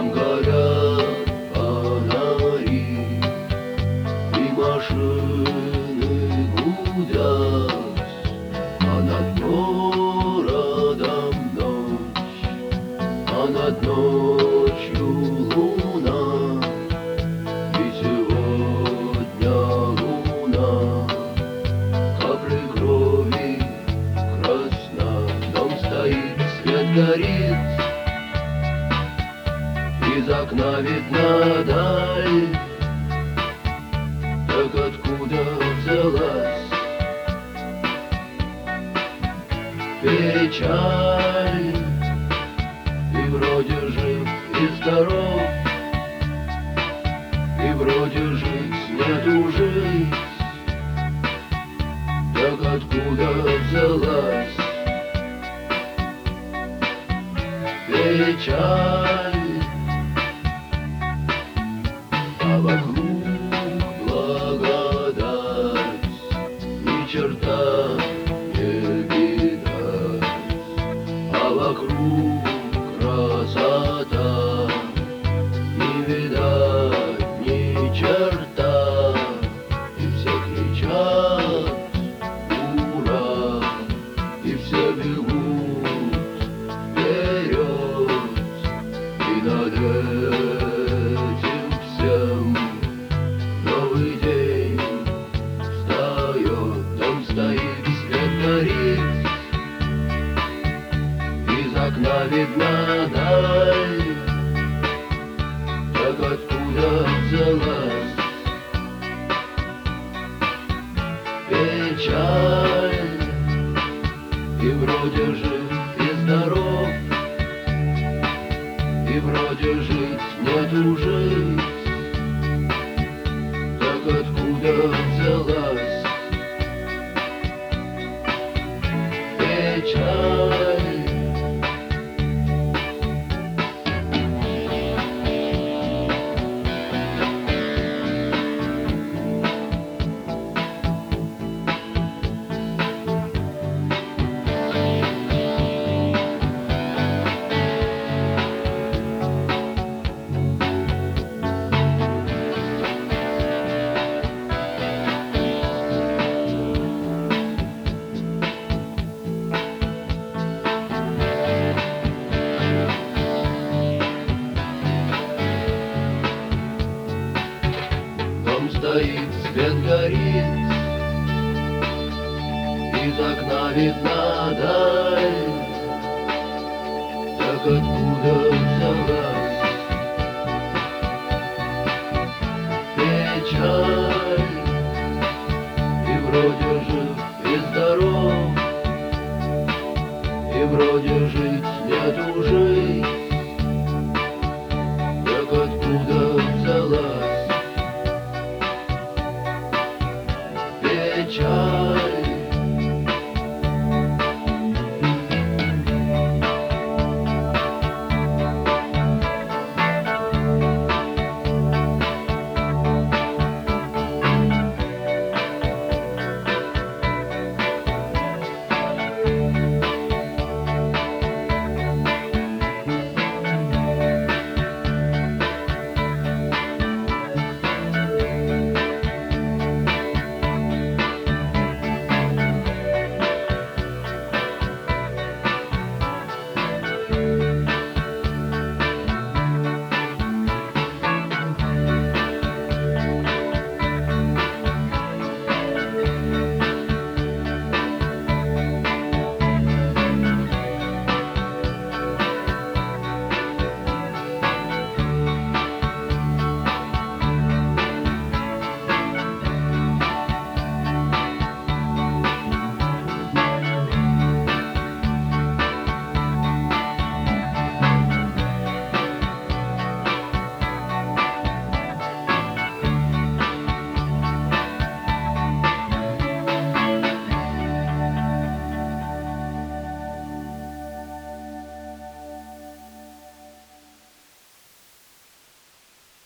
горят фонари, и машины гудят, а над городом ночь, а над ночью луна. И сегодня луна капли крови красна. Дом стоит, свет горит, из окна видна даль. Так откуда взялась печаль? И вроде жив и здоров, и вроде жить нету жить. Так откуда взялась печаль? А вокруг благодать, ни черта не видать. А вокруг красота, не видать ни черта. И все кричат ура, и все бегут вперед. И над этим всем новый день встает. Дом стоит, свет горит, из окна видна даль. Так откуда взялась печаль? И вроде жив и здоров, и вроде жить нету жить. Так откуда взялась печаль? Дом стоит, свет горит, из окна видна даль. Так откуда